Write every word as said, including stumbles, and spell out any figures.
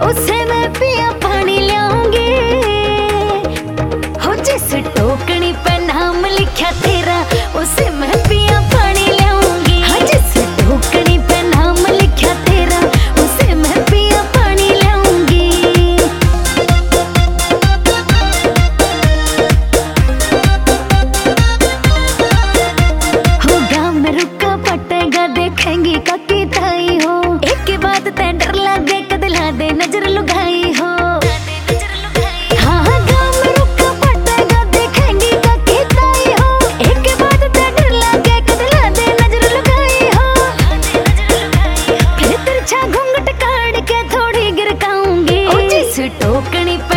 उसे मैं पिया पानी लाऊंगी। हो जिस टोकनी पे नाम लिखा तेरा उसे मैं पिया पानी लाऊंगी। हाँ जिस टोकनी पे नाम लिखा तेरा उसे मैं पिया पानी लाऊंगी। हो गाँव में रुका पटेगा देखेंगी काकी ताई हो। एक के बाद ते डर लगे कदला दे नजर लुगाई हो। हाँ हाँ गाँव में रुका पटेगा देखेंगी काकी ताई हो। एक के बाद ते डर लगे कदला दे नजर लुगाई हो। फिर तिरछा घूंघट काट के थोड़ी गिरकाऊंगी। ओ जिस टोकनी पे